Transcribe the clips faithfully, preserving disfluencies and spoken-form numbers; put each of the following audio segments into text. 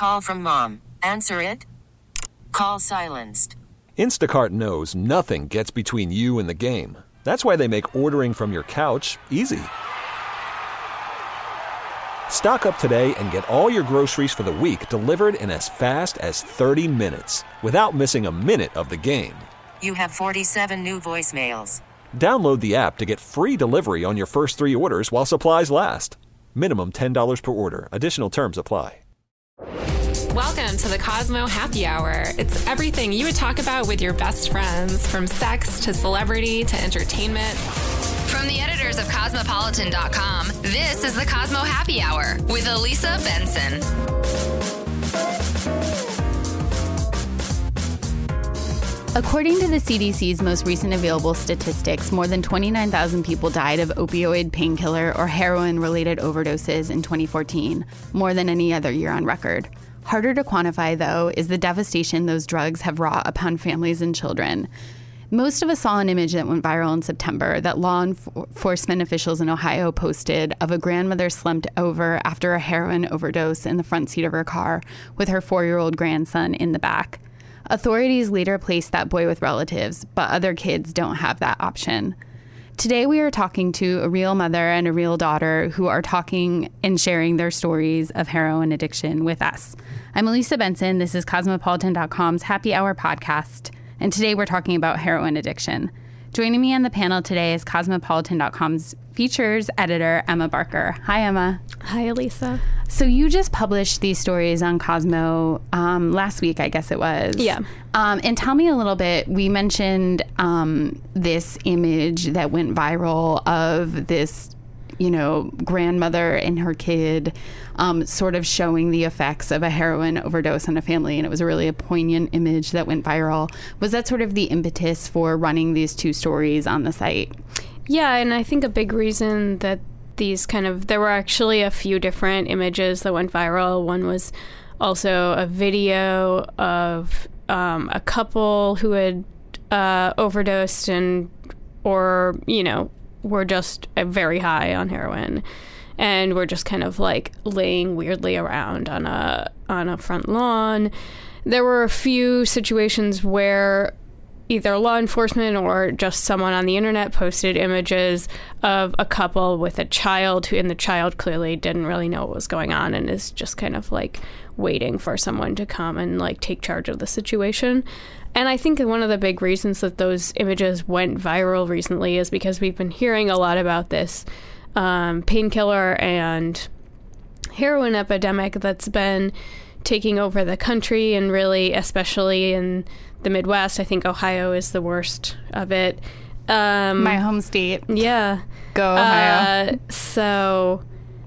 call from mom. Answer it. Call silenced. Instacart knows nothing gets between you and the game. That's why they make ordering from your couch easy. Stock up today and get all your groceries for the week delivered in as fast as thirty minutes without missing a minute of the game. You have forty-seven new voicemails. Download the app to get free delivery on your first three orders while supplies last. Minimum ten dollars per order. Additional terms apply. Welcome to the Cosmo Happy Hour. It's everything you would talk about with your best friends, from sex to celebrity to entertainment. From the editors of Cosmopolitan dot com, this is the Cosmo Happy Hour with Elisa Benson. According to the C D C's most recent available statistics, more than twenty-nine thousand people died of opioid, painkiller, or heroin-related overdoses in twenty fourteen, more than any other year on record. Harder to quantify, though, is the devastation those drugs have wrought upon families and children. Most of us saw an image that went viral in September that law enforcement officials in Ohio posted of a grandmother slumped over after a heroin overdose in the front seat of her car with her four-year-old grandson in the back. Authorities later placed that boy with relatives, but other kids don't have that option. Today we are talking to a real mother and a real daughter who are talking and sharing their stories of heroin addiction with us. I'm Elisa Benson. This is Cosmopolitan dot com's Happy Hour podcast, and today we're talking about heroin addiction. Joining me on the panel today is Cosmopolitan dot com's features editor, Emma Barker. Hi, Emma. Hi, Elisa. So you just published these stories on Cosmo um, last week, I guess it was. Yeah. Um, and tell me a little bit, we mentioned um, this image that went viral of this, you know, grandmother and her kid um, sort of showing the effects of a heroin overdose on a family. And it was a really a poignant image that went viral. Was that sort of the impetus for running these two stories on the site? Yeah, and I think a big reason that these kind of, there were actually a few different images that went viral. One was also a video of um, a couple who had uh, overdosed and, or, you know, were just very high on heroin and were just kind of like laying weirdly around on a on a front lawn. There were a few situations where either law enforcement or just someone on the internet posted images of a couple with a child who, and the child clearly didn't really know what was going on and is just kind of like waiting for someone to come and like take charge of the situation. And I think one of the big reasons that those images went viral recently is because we've been hearing a lot about this um, painkiller and heroin epidemic that's been taking over the country, and really, especially in the Midwest. I think Ohio is the worst of it. Um, My home state. Yeah. Go Ohio. Uh, so...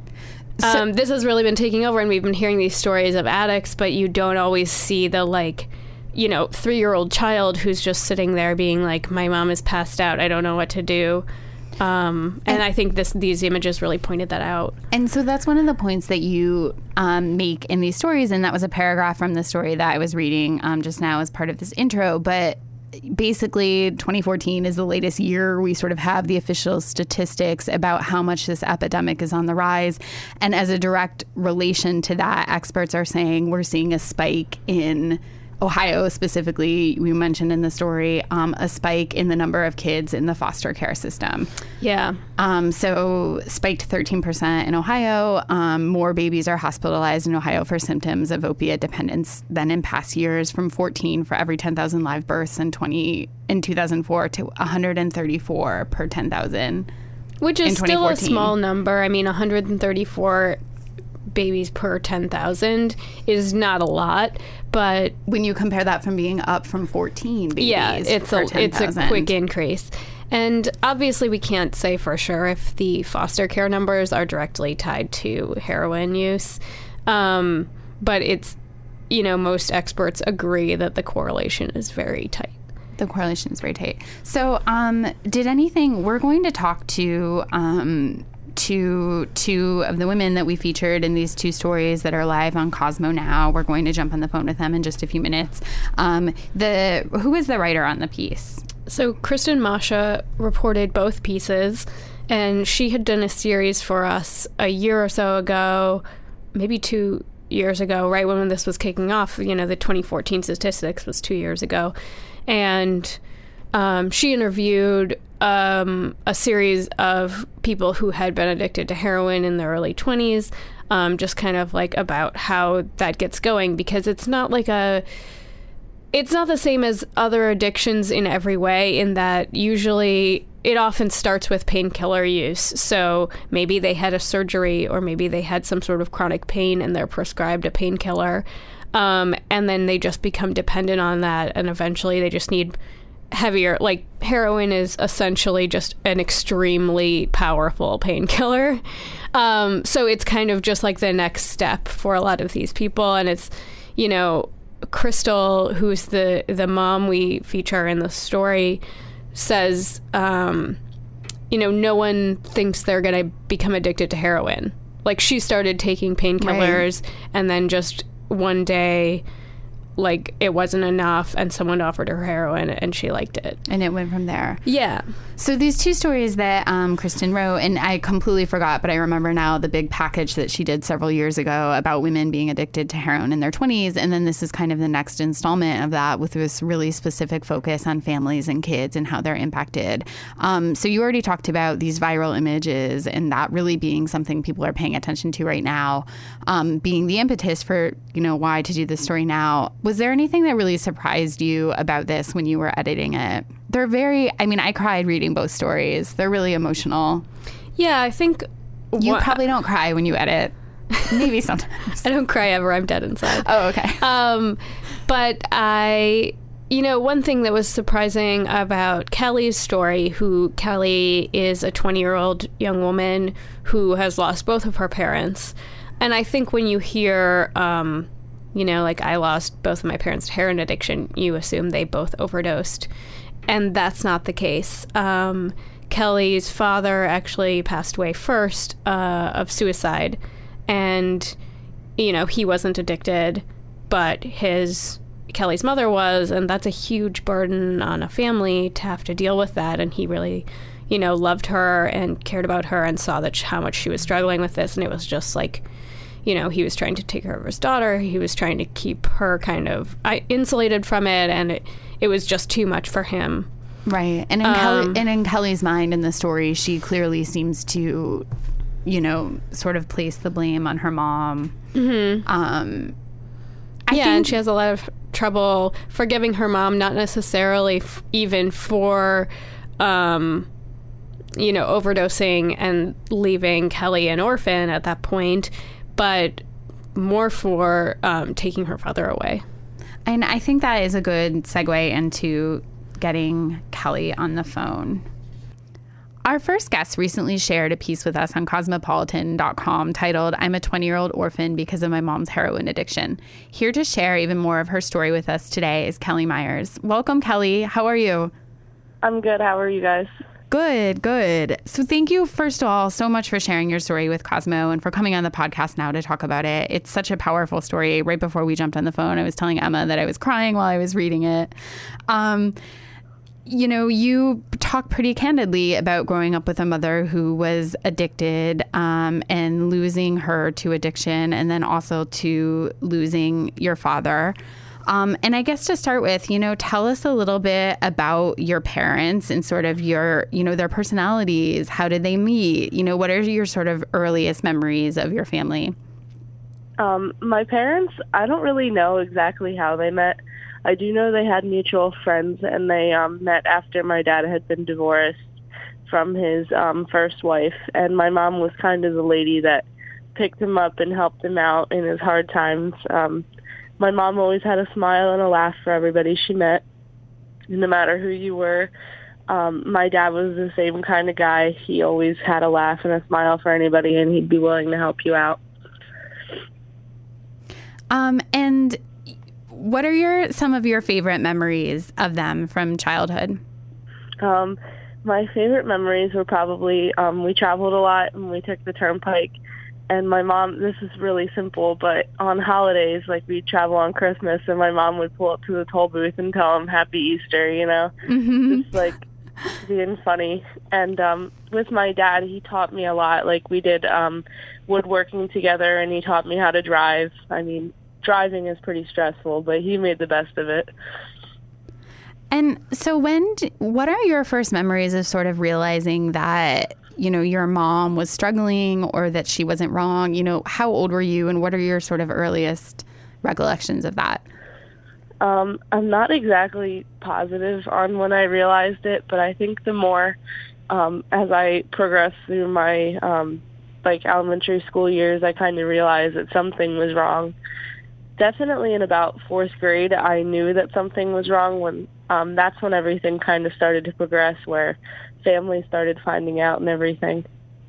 Um, so, this has really been taking over, and we've been hearing these stories of addicts, but you don't always see the, like, you know, three-year-old child who's just sitting there being like, my mom is passed out, I don't know what to do. Um, and, and I think this these images really pointed that out. And so that's one of the points that you um, make in these stories, and that was a paragraph from the story that I was reading um, just now as part of this intro. But basically, twenty fourteen is the latest year we sort of have the official statistics about how much this epidemic is on the rise. And as a direct relation to that, experts are saying we're seeing a spike in Ohio specifically. We mentioned in the story um, a spike in the number of kids in the foster care system. Yeah. Um, so spiked thirteen percent in Ohio. Um, more babies are hospitalized in Ohio for symptoms of opiate dependence than in past years, from fourteen for every ten thousand live births in twenty in two thousand four to one hundred thirty-four per ten thousand. Which is still a small number. I mean, one hundred thirty-four babies per ten thousand is not a lot, but when you compare that from being up from fourteen babies, yeah, it's per a ten, it's a quick increase. And obviously we can't say for sure if the foster care numbers are directly tied to heroin use, um, but it's, you know, most experts agree that the correlation is very tight. The correlation is very tight. So um, did anything, we're going to talk to um, to two of the women that we featured in these two stories that are live on Cosmo now. We're going to jump on the phone with them in just a few minutes. Um, the who is the writer on the piece? So Kristen Masha reported both pieces, and she had done a series for us a year or so ago, maybe two years ago, right when this was kicking off. You know, the twenty fourteen statistics was two years ago. And um, she interviewed um, a series of people who had been addicted to heroin in their early twenties, um, just kind of like about how that gets going, because it's not like a... It's not the same as other addictions in every way, in that usually it often starts with painkiller use. So maybe they had a surgery, or maybe they had some sort of chronic pain and they're prescribed a painkiller. Um, and then they just become dependent on that. And eventually they just need heavier, like heroin is essentially just an extremely powerful painkiller. Um, so it's kind of just like the next step for a lot of these people. And it's, you know, Crystal, who's the, the mom we feature in the story, says, um, you know, no one thinks they're going to become addicted to heroin. Like, she started taking painkillers, right. and then just one day, like, it wasn't enough, and someone offered her heroin, and she liked it. And it went from there. Yeah. So these two stories that um, Kristen wrote, and I completely forgot, but I remember now the big package that she did several years ago about women being addicted to heroin in their twenties. And then this is kind of the next installment of that, with this really specific focus on families and kids and how they're impacted. Um, so you already talked about these viral images, and that really being something people are paying attention to right now, um, being the impetus for, you know, why to do this story now. Was there anything that really surprised you about this when you were editing it? They're very, I mean, I cried reading both stories. They're really emotional. Yeah, I think... You wh- probably don't cry when you edit. Maybe sometimes. I don't cry ever. I'm dead inside. Oh, okay. Um, but I... You know, one thing that was surprising about Kelly's story, who Kelly is a twenty-year-old young woman who has lost both of her parents. And I think when you hear... Um, you know, like, I lost both of my parents to heroin addiction, you assume they both overdosed. And that's not the case. Um, Kelly's father actually passed away first uh, of suicide. And, you know, he wasn't addicted, but his Kelly's mother was. And that's a huge burden on a family to have to deal with that. And he really, you know, loved her and cared about her and saw that how much she was struggling with this. And it was just like... You know, he was trying to take care of his daughter. He was trying to keep her kind of insulated from it, and it, it was just too much for him. Right. And in, um, Kelly, and in Kelly's mind in the story, she clearly seems to, you know, sort of place the blame on her mom. Mm-hmm. Um, I yeah, think, and she has a lot of trouble forgiving her mom, not necessarily f- even for... Um, you know, overdosing and leaving Kelly an orphan at that point, but more for um, taking her father away. And I think that is a good segue into getting Kelly on the phone. Our first guest recently shared a piece with us on cosmopolitan dot com titled, "I'm a twenty-year-old orphan because of my mom's heroin addiction." Here to share even more of her story with us today is Kelly Myers. Welcome, Kelly. How are you? I'm good. How are you guys? Good, good. So thank you, first of all, so much for sharing your story with Cosmo and for coming on the podcast now to talk about it. It's such a powerful story. Right before we jumped on the phone, I was telling Emma that I was crying while I was reading it. Um, you know, you talk pretty candidly about growing up with a mother who was addicted um, and losing her to addiction, and then also to losing your father. Um, and I guess to start with, you know, tell us a little bit about your parents and sort of your, you know, their personalities. How did they meet? You know, what are your sort of earliest memories of your family? Um, my parents, I don't really know exactly how they met. I do know they had mutual friends, and they um, met after my dad had been divorced from his um, first wife. And my mom was kind of the lady that picked him up and helped him out in his hard times. Um, My mom always had a smile and a laugh for everybody she met, no matter who you were. Um, my dad was the same kind of guy. He always had a laugh and a smile for anybody, and he'd be willing to help you out. Um, and what are your some of your favorite memories of them from childhood? Um, my favorite memories were probably um, we traveled a lot, and we took the turnpike. And my mom, this is really simple, but on holidays, like, we'd travel on Christmas, and my mom would pull up to the toll booth and tell them Happy Easter, you know? Mm-hmm. Just, like, being funny. And um, with my dad, he taught me a lot. Like, we did um, woodworking together, and he taught me how to drive. I mean, driving is pretty stressful, but he made the best of it. And so when, d- what are your first memories of sort of realizing that, you know, your mom was struggling or that she wasn't wrong? You know, how old were you, and what are your sort of earliest recollections of that? Um, I'm not exactly positive on when I realized it, but I think the more um, as I progressed through my um, like elementary school years, I kind of realized that something was wrong. Definitely in about fourth grade, I knew that something was wrong. When um, that's when everything kind of started to progress, where families started finding out and everything.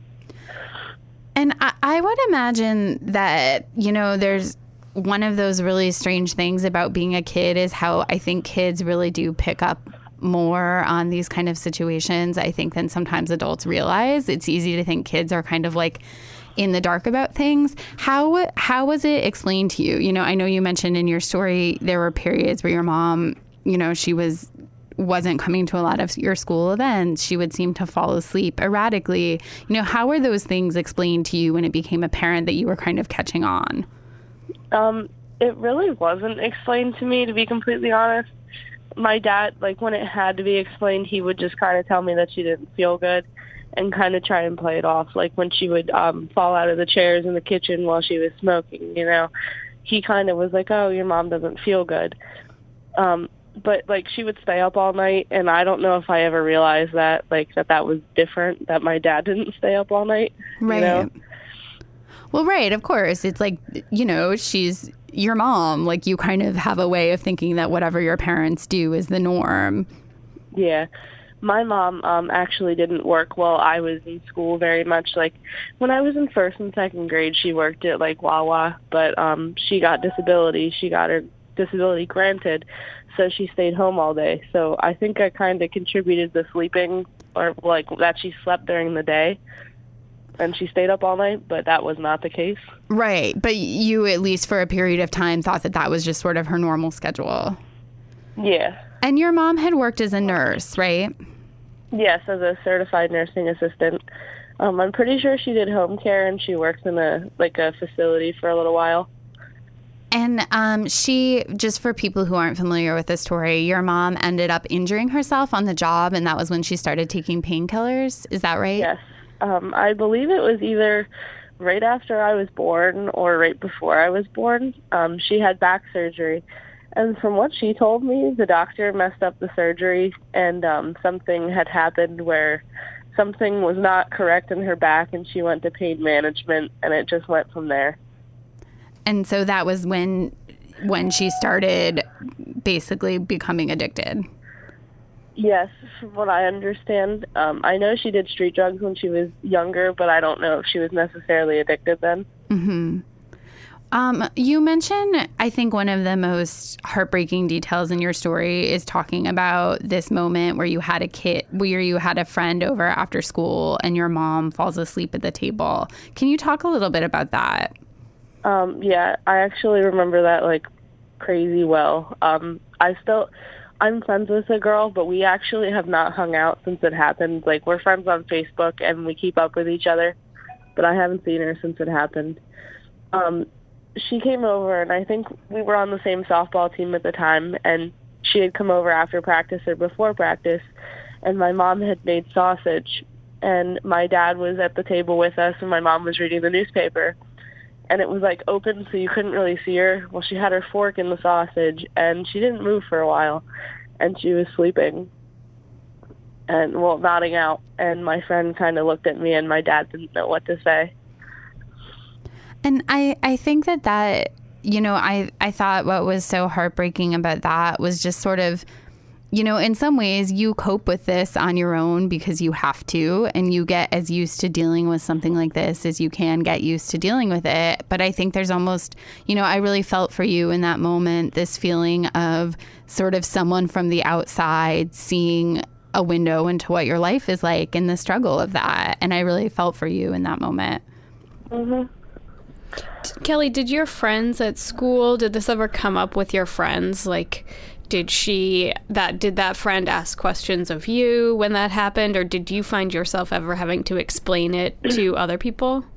And I, I would imagine that, you know, there's one of those really strange things about being a kid is how I think kids really do pick up more on these kind of situations, I think, than sometimes adults realize. It's easy to think kids are kind of like in the dark about things. How how was it explained to you? You know, I know you mentioned in your story there were periods where your mom, you know, she was wasn't coming to a lot of your school events. She would seem to fall asleep erratically. You know, how were those things explained to you when it became apparent that you were kind of catching on? Um, it really wasn't explained to me, to be completely honest. My dad, like, when it had to be explained, he would just kind of tell me that she didn't feel good and kind of try and play it off. Like, when she would um, fall out of the chairs in the kitchen while she was smoking, you know, he kind of was like, oh, your mom doesn't feel good. Um, but, like, she would stay up all night, and I don't know if I ever realized that, like, that that was different, that my dad didn't stay up all night. Right. You know? Well, right, of course. It's like, you know, she's your mom. Like, you kind of have a way of thinking that whatever your parents do is the norm. Yeah. My mom um, actually didn't work while I was in school very much. Like, when I was in first and second grade, she worked at, like, Wawa, but um, she got disability. She got her disability granted, so she stayed home all day. So I think I kind of contributed to sleeping, or, like, that she slept during the day. And she stayed up all night, but that was not the case. Right. But you, at least for a period of time, thought that that was just sort of her normal schedule. Yeah. And your mom had worked as a nurse, right? Yes, as a certified nursing assistant. Um, I'm pretty sure she did home care, and she worked in a like a facility for a little while. And um, she, just for people who aren't familiar with the story, your mom ended up injuring herself on the job, and that was when she started taking painkillers. Is that right? Yes. Um, I believe it was either right after I was born or right before I was born. Um, she had back surgery. And from what she told me, the doctor messed up the surgery, and um, something had happened where something was not correct in her back, and she went to pain management, and it just went from there. And so that was when when she started basically becoming addicted. Yes, from what I understand. Um, I know she did street drugs when she was younger, but I don't know if she was necessarily addicted then. Mm-hmm. Um, you mentioned, I think one of the most heartbreaking details in your story is talking about this moment where you had a kid, where you had a friend over after school and your mom falls asleep at the table. Can you talk a little bit about that? Um, yeah, I actually remember that, like, crazy well. Um, I still... I'm friends with a girl, but we actually have not hung out since it happened. Like, we're friends on Facebook, and we keep up with each other, but I haven't seen her since it happened. Um, she came over, and I think we were on the same softball team at the time, and she had come over after practice or before practice, and my mom had made sausage, and my dad was at the table with us, and my mom was reading the newspaper. And it was, like, open, so you couldn't really see her. Well, she had her fork in the sausage, and she didn't move for a while. And she was sleeping and, well, nodding out. And my friend kind of looked at me, and my dad didn't know what to say. And I, I think that that, you know, I, I thought what was so heartbreaking about that was just sort of, you know, in some ways you cope with this on your own because you have to, and you get as used to dealing with something like this as you can get used to dealing with it. But I think there's almost, you know, I really felt for you in that moment, this feeling of sort of someone from the outside seeing a window into what your life is like and the struggle of that. And I really felt for you in that moment. Mm-hmm. Kelly, did your friends at school, did this ever come up with your friends? Like, did she, that, did that friend ask questions of you when that happened, or did you find yourself ever having to explain it to other people?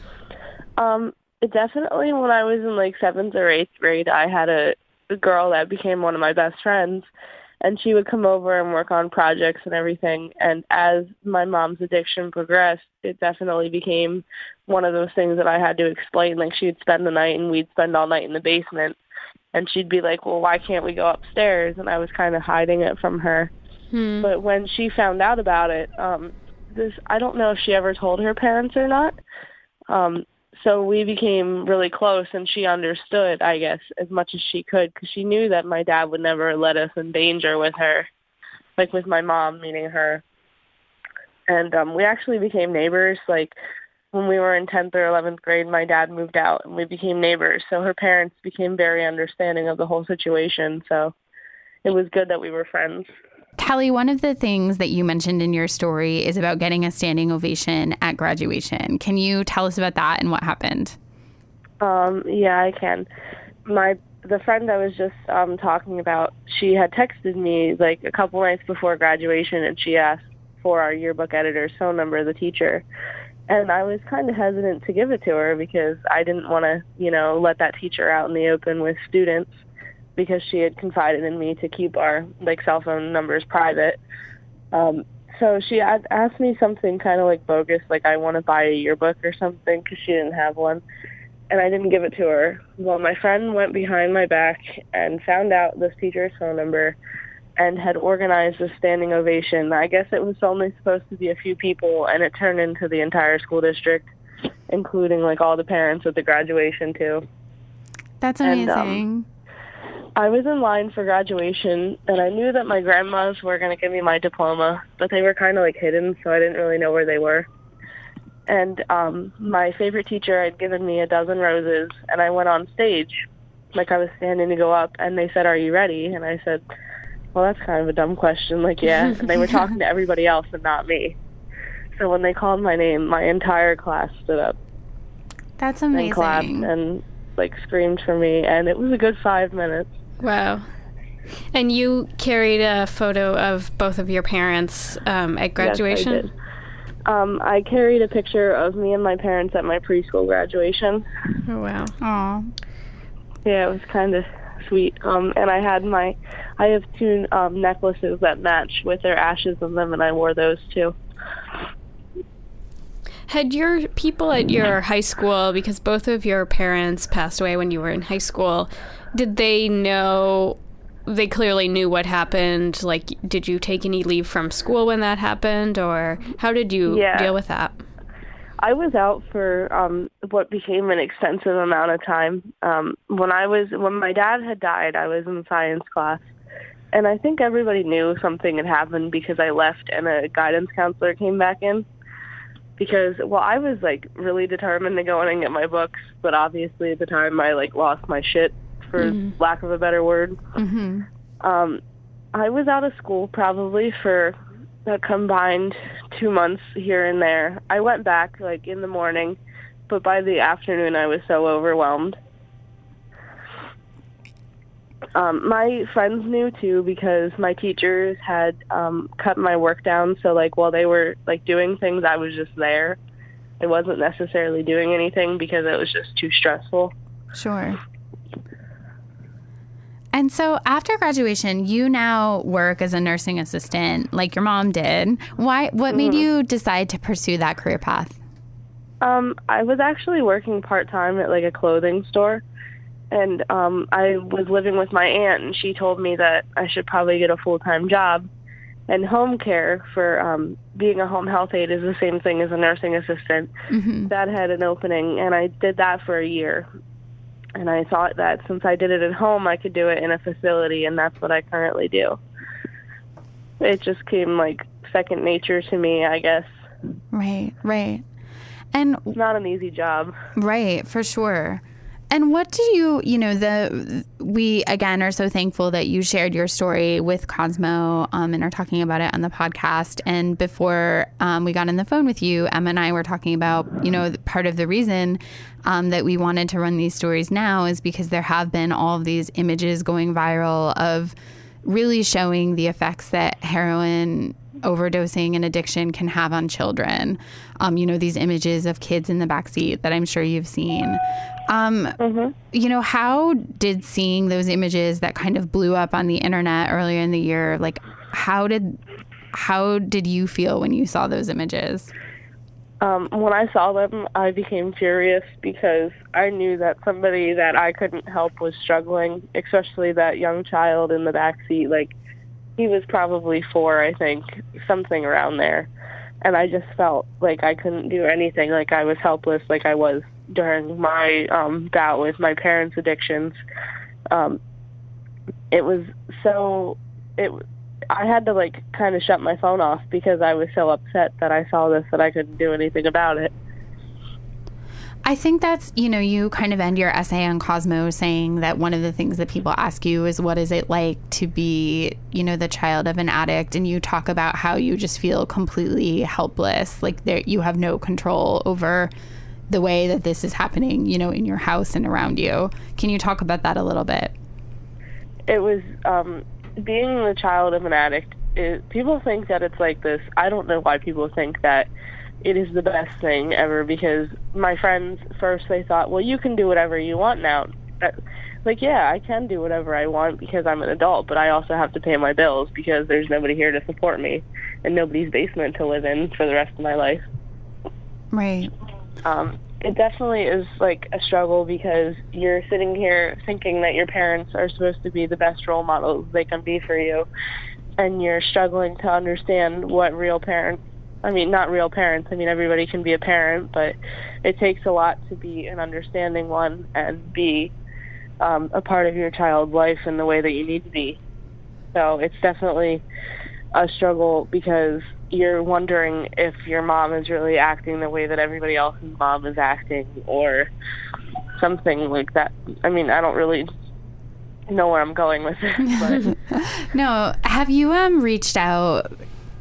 Um, definitely when I was in like seventh or eighth grade, I had a, a girl that became one of my best friends, and she would come over and work on projects and everything. And as my mom's addiction progressed, it definitely became one of those things that I had to explain. Like, she'd spend the night and we'd spend all night in the basement. And she'd be like, well, why can't we go upstairs? And I was kind of hiding it from her. Hmm. But when she found out about it, um, this I don't know if she ever told her parents or not. Um, so we became really close, and she understood, I guess, as much as she could, because she knew that my dad would never let us in danger with her, like with my mom, meaning her. And um, we actually became neighbors. Like, when we were in tenth or eleventh grade, my dad moved out, and we became neighbors. So her parents became very understanding of the whole situation. So it was good that we were friends. Kelly, one of the things that you mentioned in your story is about getting a standing ovation at graduation. Can you tell us about that and what happened? Um, yeah, I can. My the friend I was just um, talking about, she had texted me like a couple nights before graduation, and she asked for our yearbook editor's phone number, the teacher. And I was kind of hesitant to give it to her because I didn't want to, you know, let that teacher out in the open with students, because she had confided in me to keep our, like, cell phone numbers private. Um, so she had asked me something kind of, like, bogus, like I want to buy a yearbook or something, because she didn't have one. And I didn't give it to her. Well, my friend went behind my back and found out this teacher's phone number and had organized a standing ovation. I guess it was only supposed to be a few people, and it turned into the entire school district, including, like, all the parents at the graduation, too. That's amazing. And, um, I was in line for graduation, and I knew that my grandmas were going to give me my diploma, but they were kind of like hidden, so I didn't really know where they were. And um, my favorite teacher had given me a dozen roses, and I went on stage, like I was standing to go up, and they said, "Are you ready?" And I said, well, that's kind of a dumb question, like, yeah. And they were talking to everybody else and not me. So when they called my name, my entire class stood up. That's amazing. And clapped and, like, screamed for me, and it was a good five minutes. Wow. And you carried a photo of both of your parents um, at graduation? Yes, I did. Um, I carried a picture of me and my parents at my preschool graduation. Oh, wow. Aw. Yeah, it was kind of sweet. Um, and I had my, I have two um, necklaces that match with their ashes in them, and I wore those too. Had your people at your high school, because both of your parents passed away when you were in high school, did they know, they clearly knew what happened? Like, did you take any leave from school when that happened, or how did you yeah. deal with that? I was out for um, what became an extensive amount of time. Um, when I was, when my dad had died, I was in science class, and I think everybody knew something had happened because I left and a guidance counselor came back in. Because, well, I was, like, really determined to go in and get my books, but obviously at the time I, like, lost my shit, for mm-hmm. lack of a better word. Mm-hmm. Um, I was out of school probably for a combined two months here and there. I went back, like, in the morning, but by the afternoon I was so overwhelmed. Um, my friends knew, too, because my teachers had um, cut my work down. So, like, while they were, like, doing things, I was just there. I wasn't necessarily doing anything because it was just too stressful. Sure. And so after graduation, you now work as a nursing assistant like your mom did. Why? What made mm-hmm. you decide to pursue that career path? Um, I was actually working part-time at, like, a clothing store. And um, I was living with my aunt, and she told me that I should probably get a full-time job. And home care for um, being a home health aide is the same thing as a nursing assistant. Mm-hmm. That had an opening, and I did that for a year. And I thought that since I did it at home, I could do it in a facility, and that's what I currently do. It just came like second nature to me, I guess. Right, right. And it's not an easy job. Right, for sure. And what do you, you know, the we, again, are so thankful that you shared your story with Cosmo um, and are talking about it on the podcast. And before um, we got on the phone with you, Emma and I were talking about, you know, part of the reason um, that we wanted to run these stories now is because there have been all of these images going viral of really showing the effects that heroin overdosing and addiction can have on children. Um, you know, these images of kids in the backseat that I'm sure you've seen. Um, mm-hmm. You know, how did seeing those images that kind of blew up on the internet earlier in the year, like how did how did you feel when you saw those images? Um, when I saw them, I became furious because I knew that somebody that I couldn't help was struggling, especially that young child in the backseat. Like, he was probably four, I think, something around there. And I just felt like I couldn't do anything, like I was helpless, like I was during my um, bout with my parents' addictions. Um, it was so... it. I had to, like, kind of shut my phone off because I was so upset that I saw this that I couldn't do anything about it. I think that's, you know, you kind of end your essay on Cosmo saying that one of the things that people ask you is what is it like to be, you know, the child of an addict, and you talk about how you just feel completely helpless, like there you have no control over the way that this is happening, you know, in your house and around you. Can you talk about that a little bit? It was um, being the child of an addict. It, people think that it's like this. I don't know why people think that it is the best thing ever, because my friends, first they thought, well, you can do whatever you want now. Like, yeah, I can do whatever I want because I'm an adult, but I also have to pay my bills because there's nobody here to support me and nobody's basement to live in for the rest of my life. Right. Um, it definitely is like a struggle because you're sitting here thinking that your parents are supposed to be the best role models they can be for you, and you're struggling to understand what real parents I mean, not real parents. I mean, everybody can be a parent, but it takes a lot to be an understanding one and be um, a part of your child's life in the way that you need to be. So it's definitely a struggle because you're wondering if your mom is really acting the way that everybody else's mom is acting or something like that. I mean, I don't really know where I'm going with this. But. No. Have you um reached out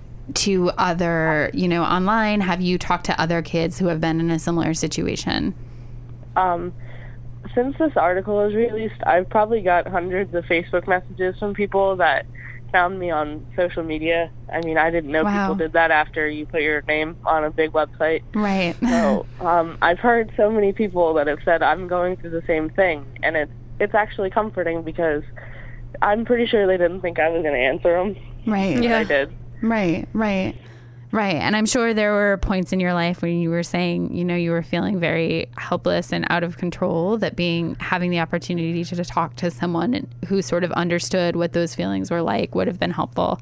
to other, you know, online? Have you talked to other kids who have been in a similar situation? Um, since this article was released, I've probably got hundreds of Facebook messages from people that found me on social media. I mean, I didn't know wow. people did that after you put your name on a big website. Right. So um, I've heard so many people that have said I'm going through the same thing, and it's it's actually comforting because I'm pretty sure they didn't think I was going to answer them. Right. But yeah. I did. Right, right, right. And I'm sure there were points in your life when you were saying, you know, you were feeling very helpless and out of control, that being, having the opportunity to, to talk to someone who sort of understood what those feelings were like would have been helpful.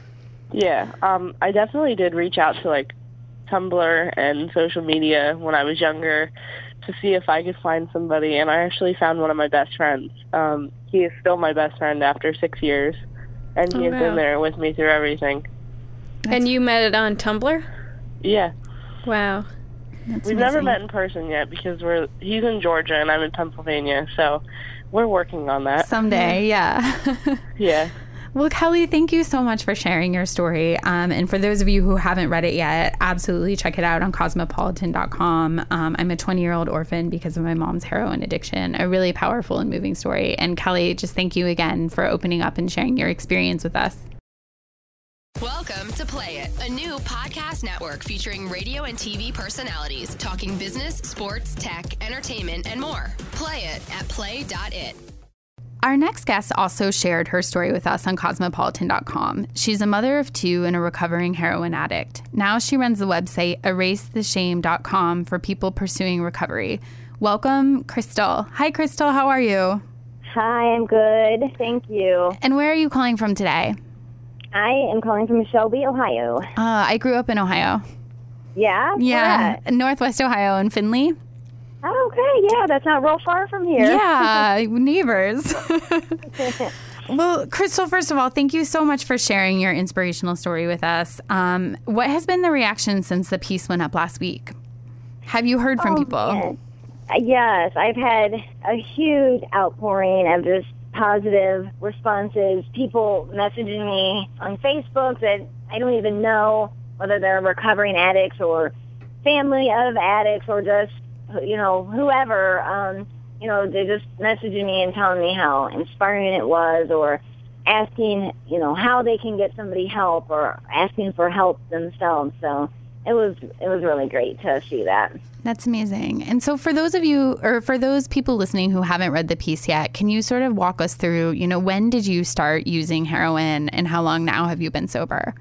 Yeah, um, I definitely did reach out to, like, Tumblr and social media when I was younger to see if I could find somebody, and I actually found one of my best friends. Um, he is still my best friend after six years, and he oh, has wow. been there with me through everything. That's and you met it on Tumblr? Yeah. Wow. That's We've amazing. Never met in person yet because we're he's in Georgia and I'm in Pennsylvania, so we're working on that. Someday, yeah. Yeah. Well, Kelly, thank you so much for sharing your story. Um, and for those of you who haven't read it yet, absolutely check it out on cosmopolitan dot com. Um, I'm a twenty-year-old orphan because of my mom's heroin addiction. A really powerful and moving story. And Kelly, just thank you again for opening up and sharing your experience with us. Welcome to Play It, a new podcast network featuring radio and T V personalities talking business, sports, tech, entertainment, and more. Play it at play dot it. Our next guest also shared her story with us on cosmopolitan dot com. She's a mother of two and a recovering heroin addict. Now she runs the website erase the shame dot com for people pursuing recovery. Welcome, Crystal. Hi, Crystal. How are you? Hi, I'm good. Thank you. And where are you calling from today? I am calling from Shelby, Ohio. Uh, I grew up in Ohio. Yeah? Yeah. Northwest Ohio in Findlay. Oh, okay. Yeah, that's not real far from here. Yeah, neighbors. Well, Crystal, first of all, thank you so much for sharing your inspirational story with us. Um, what has been the reaction since the piece went up last week? Have you heard from oh, people? Man. Yes, I've had a huge outpouring of just positive responses. People messaging me on Facebook that I don't even know whether they're recovering addicts or family of addicts or just, you know, whoever. Um, you know, they're just messaging me and telling me how inspiring it was, or asking, you know, how they can get somebody help, or asking for help themselves. So it was it was really great to see that. That's amazing. And so for those of you, or for those people listening who haven't read the piece yet, can you sort of walk us through, you know, when did you start using heroin and how long now have you been sober?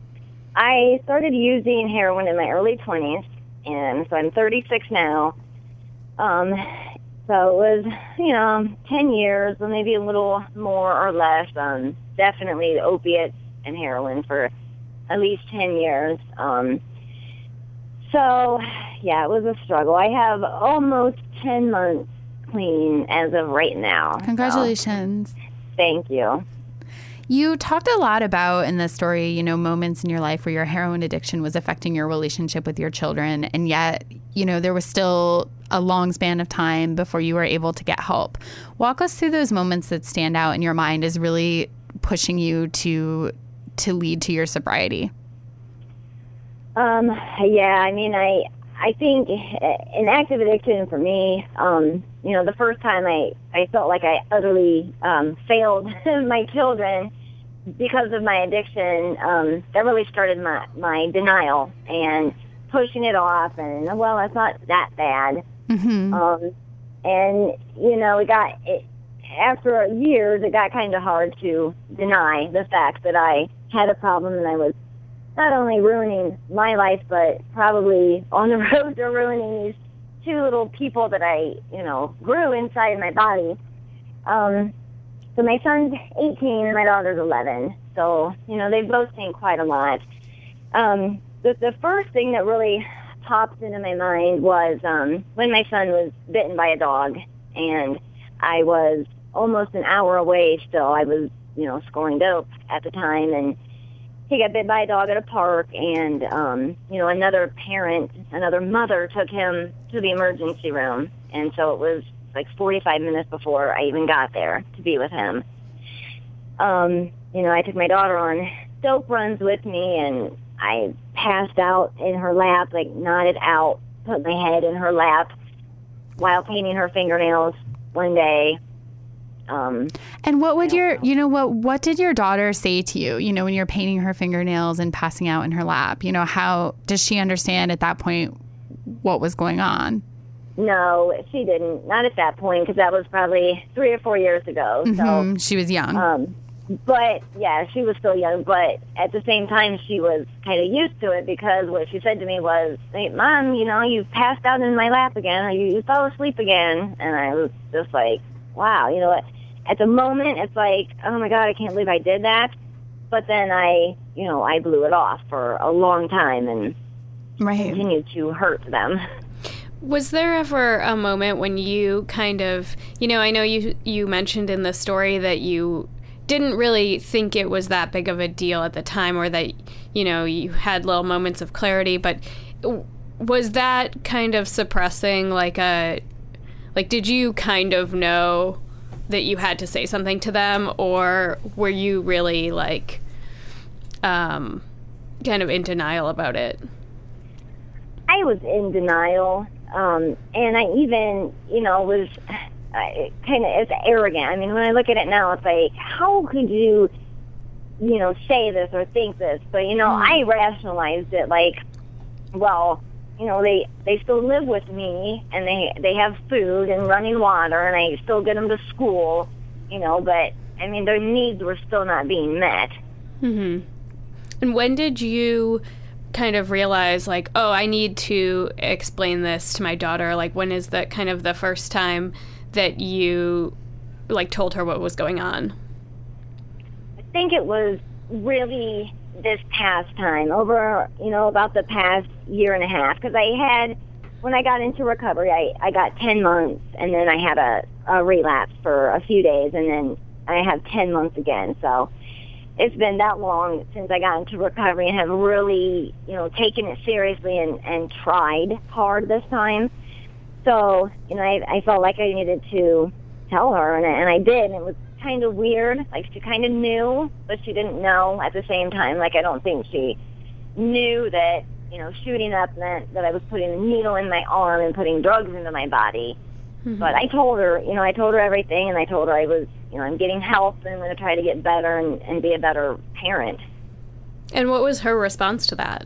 I started using heroin in my early twenties, and so I'm thirty-six now. Um, so it was, you know, ten years, or maybe a little more or less. Um, definitely opiates and heroin for at least ten years. Um, so, yeah, it was a struggle. I have almost ten months clean as of right now. Congratulations. So, thank you. You talked a lot about in the story, you know, moments in your life where your heroin addiction was affecting your relationship with your children. And yet, you know, there was still a long span of time before you were able to get help. Walk us through those moments that stand out in your mind as really pushing you to to lead to your sobriety. Um, yeah, I mean, I I think an active addiction for me, um, you know, the first time I, I felt like I utterly um, failed my children because of my addiction, um, that really started my, my denial and pushing it off, and, well, it's not that bad. Mm-hmm. Um, and, you know, it got, it, after years, it got kind of hard to deny the fact that I had a problem and I was not only ruining my life, but probably on the road to ruining these two little people that I, you know, grew inside my body. Um, so my son's eighteen and my daughter's eleven. So, you know, they've both seen quite a lot. Um, the, the first thing that really popped into my mind was um, when my son was bitten by a dog, and I was almost an hour away still. I was, you know, scoring dope at the time, and he got bit by a dog at a park, and, um, you know, another parent, another mother took him to the emergency room. And so it was like forty-five minutes before I even got there to be with him. Um, you know, I took my daughter on dope runs with me, and I passed out in her lap, like nodded out, put my head in her lap while painting her fingernails one day. Um, and what would your, know. you know, what, what did your daughter say to you, you know, when you're painting her fingernails and passing out in her lap? You know, how does she understand at that point what was going on? No, she didn't. Not at that point, because that was probably three or four years ago. Mm-hmm. So she was young. Um, but, yeah, she was still young. But at the same time, she was kind of used to it, because what she said to me was, hey, Mom, you know, you passed out in my lap again, or you, you fell asleep again. And I was just like, wow, you know what? At the moment, it's like, oh, my God, I can't believe I did that. But then I, you know, I blew it off for a long time and right. continued to hurt them. Was there ever a moment when you kind of, you know, I know you you mentioned in the story that you didn't really think it was that big of a deal at the time, or that, you know, you had little moments of clarity, but was that kind of suppressing, like a, like, did you kind of know that you had to say something to them, or were you really, like, um, kind of in denial about it? I was in denial, um, and I even, you know, was uh, kind of it's arrogant. I mean, when I look at it now, it's like, how could you, you know, say this or think this? But, you know, mm. I rationalized it like, well, you know, they, they still live with me, and they they have food and running water, and I still get them to school, you know, but, I mean, their needs were still not being met. Mm-hmm. And when did you kind of realize, like, oh, I need to explain this to my daughter? Like, when is that kind of the first time that you, like, told her what was going on? I think it was really this past time, over, you know, about the past year and a half, because I had, when I got into recovery, I, I got ten months, and then I had a, a relapse for a few days, and then I have ten months again. So it's been that long since I got into recovery, and have really, you know, taken it seriously and, and tried hard this time. So, you know, I, I felt like I needed to tell her, and I, and I did, and it was kind of weird. Like, she kind of knew, but she didn't know at the same time. Like, I don't think she knew that, you know, shooting up meant that I was putting a needle in my arm and putting drugs into my body. Mm-hmm. But I told her, you know, I told her everything, and I told her I was, you know, I'm getting help, and I'm going to try to get better and, and be a better parent. And what was her response to that?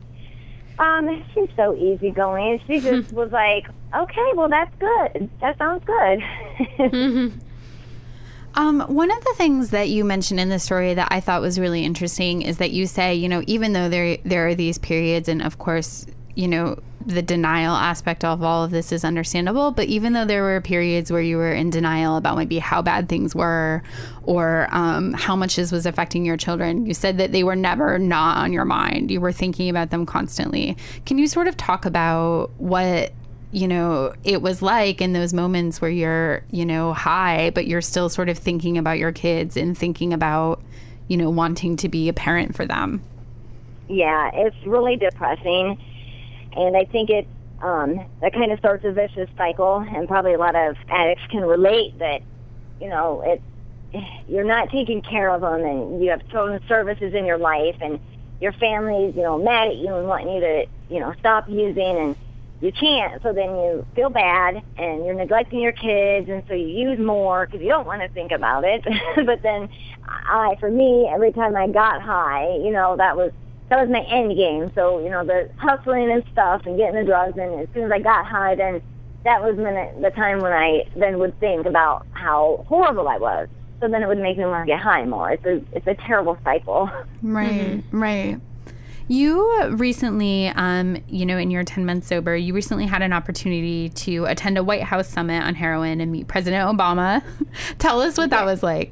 Um, she's so easygoing. She just was like, okay, well, that's good. That sounds good. Mm-hmm. Um, one of the things that you mentioned in the story that I thought was really interesting is that you say, you know, even though there there are these periods, and of course, you know, the denial aspect of all of this is understandable, but even though there were periods where you were in denial about maybe how bad things were or um, how much this was affecting your children, you said that they were never not on your mind. You were thinking about them constantly. Can you sort of talk about what, you know, it was like in those moments where you're, you know, high, but you're still sort of thinking about your kids and thinking about, you know, wanting to be a parent for them? Yeah, it's really depressing. And I think it um, that kind of starts a vicious cycle, and probably a lot of addicts can relate that, you know, it you're not taking care of them, and you have children's services in your life, and your family's, you know, mad at you and wanting you to, you know, stop using, and you can't. So then you feel bad, and you're neglecting your kids, and so you use more because you don't want to think about it. But then, I, for me, every time I got high, you know, that was that was my end game. So, you know, the hustling and stuff and getting the drugs, and as soon as I got high, then that was when it, the time when I then would think about how horrible I was. So then it would make me want to get high more. It's a it's a terrible cycle. Right, mm-hmm. right. You recently, um, you know, in your ten months sober, you recently had an opportunity to attend a White House summit on heroin and meet President Obama. Tell us what that was like.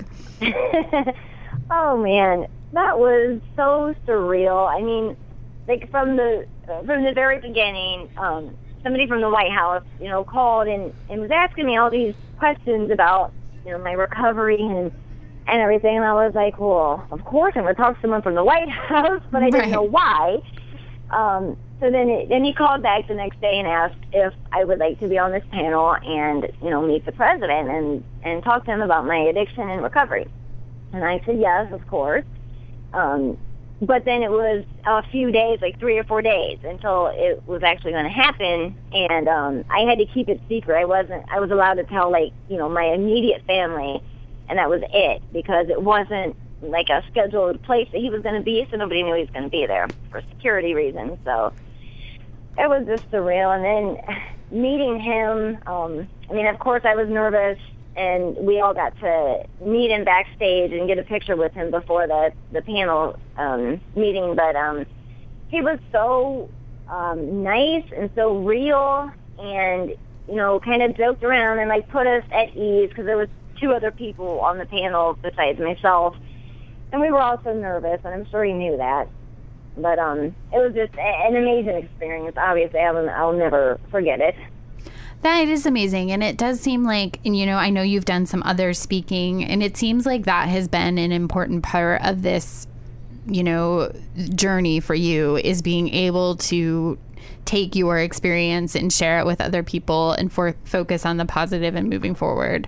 Oh, man. That was so surreal. I mean, like from the uh, from the very beginning, um, somebody from the White House, you know, called and, and was asking me all these questions about, you know, my recovery and and everything. And I was like, well, of course I'm going to talk to someone from the White House, but I didn't right. know why. Um, so then, it, then he called back the next day and asked if I would like to be on this panel and, you know, meet the president and, and talk to him about my addiction and recovery. And I said yes, of course. Um, but then it was a few days, like three or four days, until it was actually going to happen. And um, I had to keep it secret. I wasn't. I was allowed to tell, like, you know, my immediate family, and that was it, because it wasn't like a scheduled place that he was going to be, so nobody knew he was going to be there for security reasons. So it was just surreal. And then meeting him, um, I mean, of course, I was nervous. And we all got to meet him backstage and get a picture with him before the the panel um, meeting. But um, he was so um, nice and so real, and, you know, kind of joked around and like put us at ease, because there was two other people on the panel besides myself, and we were all so nervous, and I'm sure he knew that. But um, it was just an amazing experience. Obviously, I'll, I'll never forget it. That is amazing. And it does seem like, and, you know, I know you've done some other speaking, and it seems like that has been an important part of this, you know, journey for you, is being able to take your experience and share it with other people and for focus on the positive and moving forward.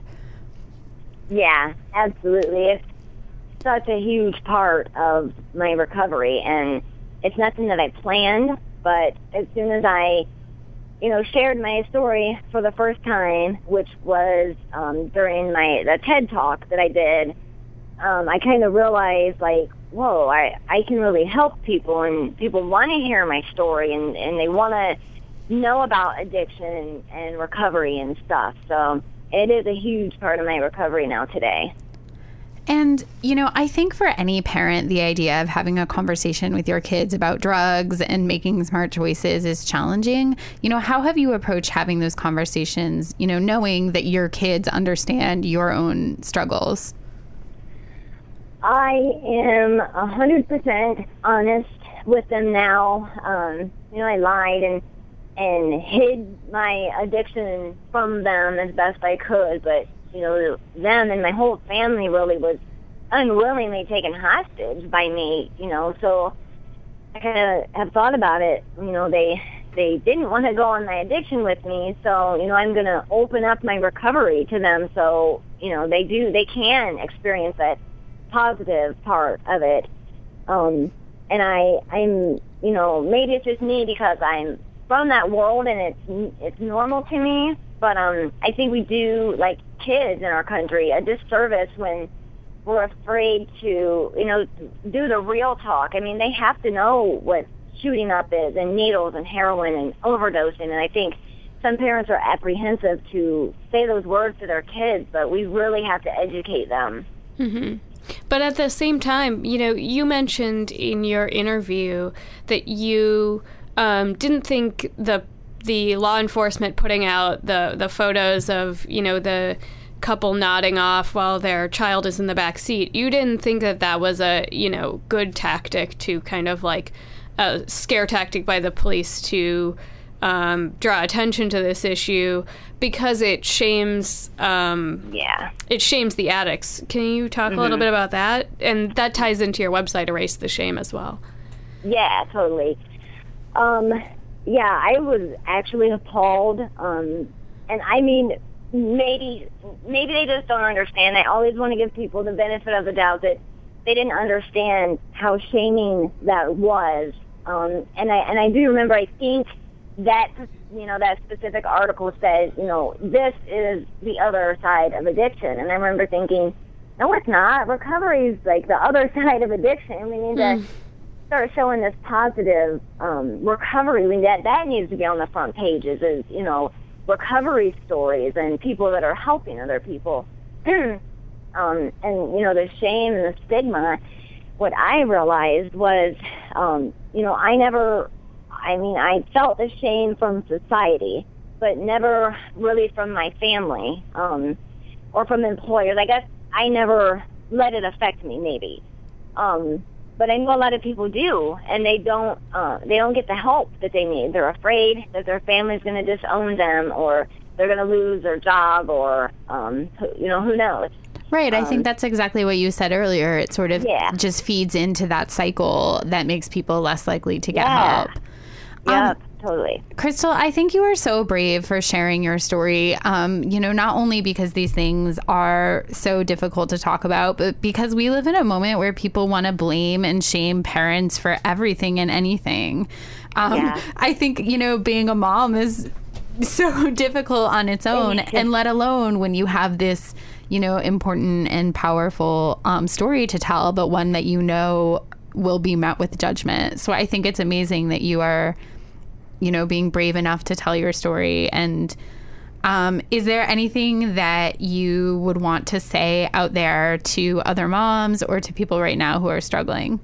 Yeah, absolutely. It's such a huge part of my recovery, and it's nothing that I planned, but as soon as I you know, shared my story for the first time, which was um, during my the TED Talk that I did, um, I kind of realized, like, whoa, I, I can really help people, and people want to hear my story, and, and they want to know about addiction and, and recovery and stuff. So it is a huge part of my recovery now today. And, you know, I think for any parent, the idea of having a conversation with your kids about drugs and making smart choices is challenging. You know, how have you approached having those conversations, you know, knowing that your kids understand your own struggles? I am one hundred percent honest with them now. Um, you know, I lied and and hid my addiction from them as best I could, but you know, them and my whole family really was unwillingly taken hostage by me, you know, so I kind of have thought about it. You know, they they didn't want to go on my addiction with me. So, you know, I'm going to open up my recovery to them so, you know, they do, they can experience that positive part of it. Um, and I, I'm, you know, maybe it's just me because I'm from that world and it's it's normal to me. But um, I think we do, like kids in our country, a disservice when we're afraid to, you know, do the real talk. I mean, they have to know what shooting up is and needles and heroin and overdosing. And I think some parents are apprehensive to say those words to their kids, but we really have to educate them. Mm-hmm. But at the same time, you know, you mentioned in your interview that you um, didn't think the the law enforcement putting out the, the photos of, you know, the couple nodding off while their child is in the back seat. You didn't think that that was a, you know, good tactic to kind of like a scare tactic by the police to um, draw attention to this issue because it shames um, yeah it shames the addicts. Can you talk mm-hmm. a little bit about that? And that ties into your website, Erase the Shame, as well. Yeah, totally. Um, yeah, I was actually appalled. Um, and I mean, maybe maybe they just don't understand. I always want to give people the benefit of the doubt that they didn't understand how shaming that was. Um, and I and I do remember, I think that, you know, that specific article said, you know, this is the other side of addiction. And I remember thinking, no, it's not. Recovery is like the other side of addiction. We need mm. to start showing this positive um, recovery. I mean, that, that needs to be on the front pages is, you know, recovery stories and people that are helping other people. um, and, you know, the shame and the stigma, what I realized was, um, you know, I never, I mean, I felt the shame from society, but never really from my family um, or from employers. I guess I never let it affect me, maybe. Um, but I know a lot of people do, and they don't, uh, they don't get the help that they need. They're afraid that their family's going to disown them, or they're going to lose their job, or, um, you know, who knows. Right. I Um, think that's exactly what you said earlier. It sort of Yeah. just feeds into that cycle that makes people less likely to get Yeah. help. Yeah, Um, totally. Crystal, I think you are so brave for sharing your story, um, you know, not only because these things are so difficult to talk about, but because we live in a moment where people want to blame and shame parents for everything and anything. Um, Yeah. I think, you know, being a mom is so difficult on its own, and let alone when you have this, you know, important and powerful um, story to tell, but one that you know will be met with judgment. So I think it's amazing that you are, you know, being brave enough to tell your story. And um, is there anything that you would want to say out there to other moms or to people right now who are struggling?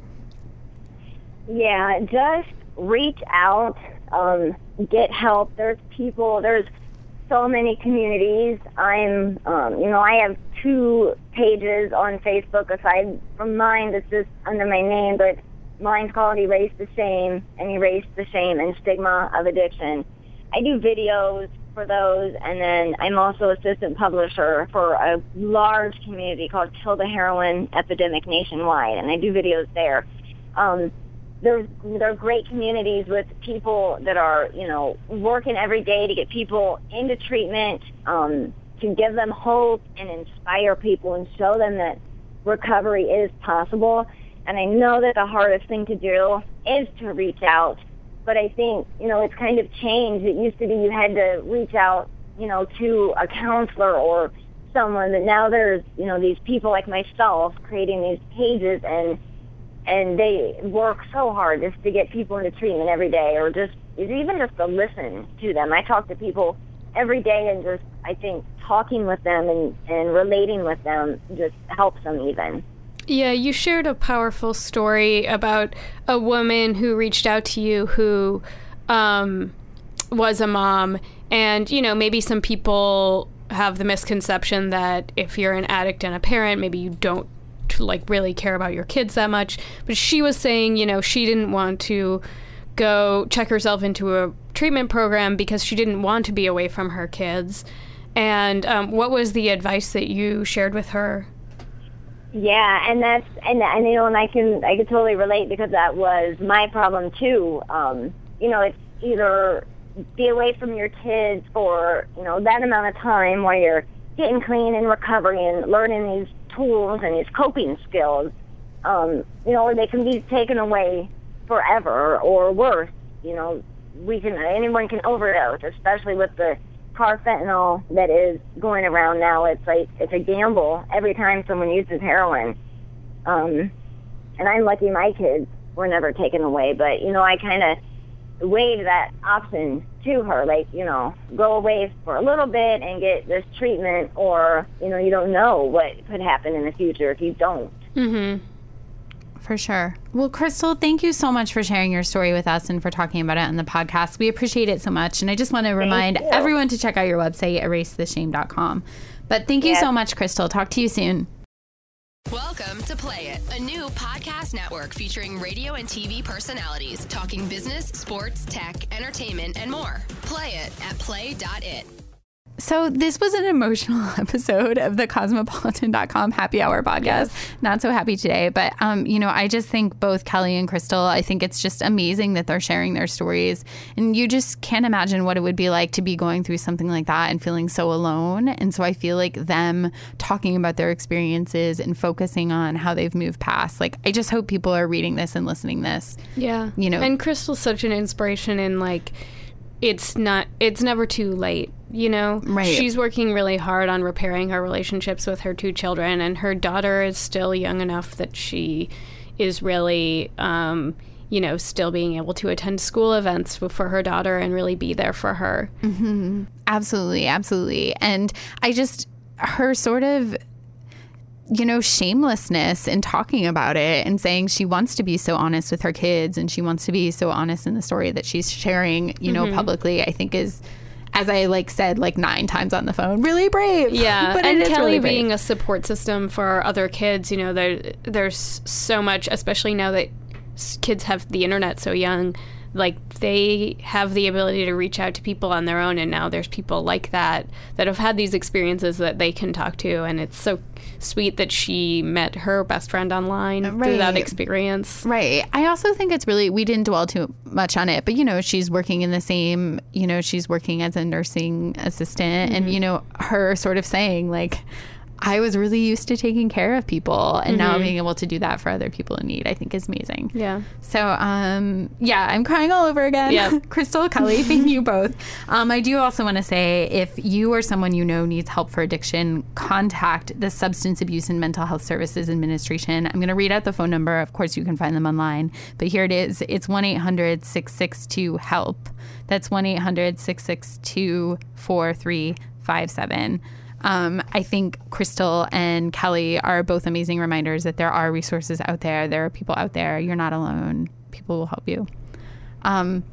Yeah, just reach out, um, get help. There's people, there's so many communities. I'm, um, you know, I have two pages on Facebook aside from mine that's just under my name, but mine's called Erase the Shame and Erase the Shame and Stigma of Addiction. I do videos for those, and then I'm also assistant publisher for a large community called Kill the Heroin Epidemic Nationwide, and I do videos there. Um, There's, there are great communities with people that are, you know, working every day to get people into treatment, um, to give them hope and inspire people and show them that recovery is possible. And I know that the hardest thing to do is to reach out. But I think, you know, it's kind of changed. It used to be you had to reach out, you know, to a counselor or someone. But now there's, you know, these people like myself creating these pages, and and they work so hard just to get people into treatment every day, or just even just to listen to them. I talk to people every day, and just, I think, talking with them and, and relating with them just helps them even. Yeah, you shared a powerful story about a woman who reached out to you who um, was a mom. And, you know, maybe some people have the misconception that if you're an addict and a parent, maybe you don't like really care about your kids that much. But she was saying, you know, she didn't want to go check herself into a treatment program because she didn't want to be away from her kids. And um, what was the advice that you shared with her? Yeah, and that's and and you know, and I can I can totally relate because that was my problem too. Um, you know, it's either be away from your kids for, you know, that amount of time while you're getting clean and recovery and learning these tools and these coping skills, um, you know, or they can be taken away forever, or worse. You know, we can anyone can overdose, especially with the carfentanil that is going around now. It's like it's a gamble every time someone uses heroin. Um, and I'm lucky my kids were never taken away, but you know, I kind of waved that option to her, like, you know, go away for a little bit and get this treatment, or, you know, you don't know what could happen in the future if you don't. Mm-hmm. For sure. Well, Crystal, thank you so much for sharing your story with us and for talking about it on the podcast. We appreciate it so much. And I just want to remind everyone to check out your website, erase the shame dot com. But thank you yes. so much, Crystal. Talk to you soon. Welcome to Play It, a new podcast network featuring radio and T V personalities talking business, sports, tech, entertainment, and more. Play it at play dot it. So this was an emotional episode of the Cosmopolitan dot com Happy Hour podcast. Yes. Not so happy today, but, um, you know, I just think both Kelly and Crystal, I think it's just amazing that they're sharing their stories. And you just can't imagine what it would be like to be going through something like that and feeling so alone. And so I feel like them talking about their experiences and focusing on how they've moved past. Like, I just hope people are reading this and listening to this. Yeah. You know, and Crystal's such an inspiration in, like, it's not, it's never too late. You know, right. She's working really hard on repairing her relationships with her two children, and her daughter is still young enough that she is really, um, you know, still being able to attend school events for her daughter and really be there for her. Mm-hmm. Absolutely. Absolutely. And I just, her sort of, you know, shamelessness in talking about it and saying she wants to be so honest with her kids and she wants to be so honest in the story that she's sharing, you know, mm-hmm. publicly, I think is, as I like said like nine times on the phone, really brave. Yeah, but and Kelly really being a support system for other kids, you know, there there's so much, especially now that kids have the internet so young, like they have the ability to reach out to people on their own, and now there's people like that that have had these experiences that they can talk to, and it's so sweet that she met her best friend online right. through that experience. Right. I also think it's really, we didn't dwell too much on it, but you know, she's working in the same, you know, she's working as a nursing assistant, mm-hmm. and you know, her sort of saying like, I was really used to taking care of people, and mm-hmm. now being able to do that for other people in need, I think is amazing. Yeah. So, um, yeah, I'm crying all over again. Yeah. Crystal, Kelly, thank you both. Um, I do also want to say, if you or someone you know needs help for addiction, contact the Substance Abuse and Mental Health Services Administration. I'm going to read out the phone number. Of course, you can find them online, but here it is. It's one eight hundred six six two HELP. That's one eight hundred six six two four three five seven. Um, I think Crystal and Kelly are both amazing reminders that there are resources out there. There are people out there. You're not alone. People will help you. Um,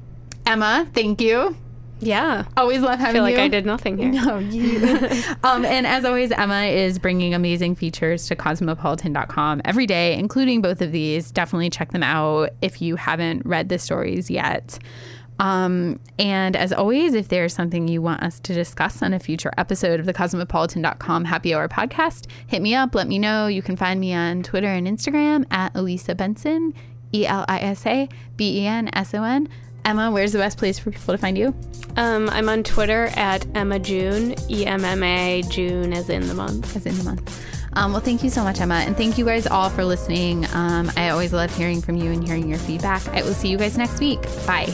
Emma, thank you. Yeah. Always love having you. I feel like I did nothing here. No, you. um, and as always, Emma is bringing amazing features to Cosmopolitan dot com every day, including both of these. Definitely check them out if you haven't read the stories yet. Um, and as always, if there's something you want us to discuss on a future episode of the Cosmopolitan dot com Happy Hour podcast, hit me up. Let me know. You can find me on Twitter and Instagram at Elisa Benson, E L I S A B E N S O N. Emma, where's the best place for people to find you? Um, I'm on Twitter at Emma June, E M M A, June as in the month. As in the month. Um, well, thank you so much, Emma. And thank you guys all for listening. Um, I always love hearing from you and hearing your feedback. I will see you guys next week. Bye.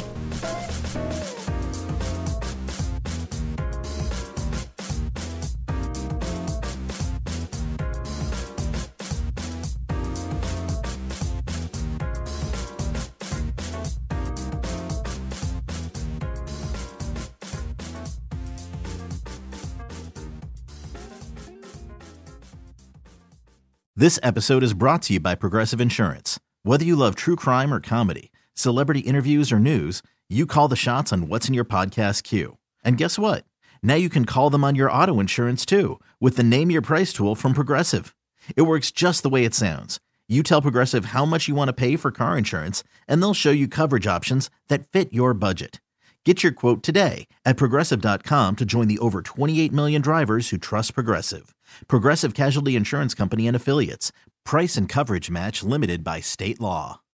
This episode is brought to you by Progressive Insurance. Whether you love true crime or comedy, celebrity interviews or news, you call the shots on what's in your podcast queue. And guess what? Now you can call them on your auto insurance too with the Name Your Price tool from Progressive. It works just the way it sounds. You tell Progressive how much you want to pay for car insurance, and they'll show you coverage options that fit your budget. Get your quote today at Progressive dot com to join the over twenty-eight million drivers who trust Progressive. Progressive Casualty Insurance Company and Affiliates. Price and coverage match limited by state law.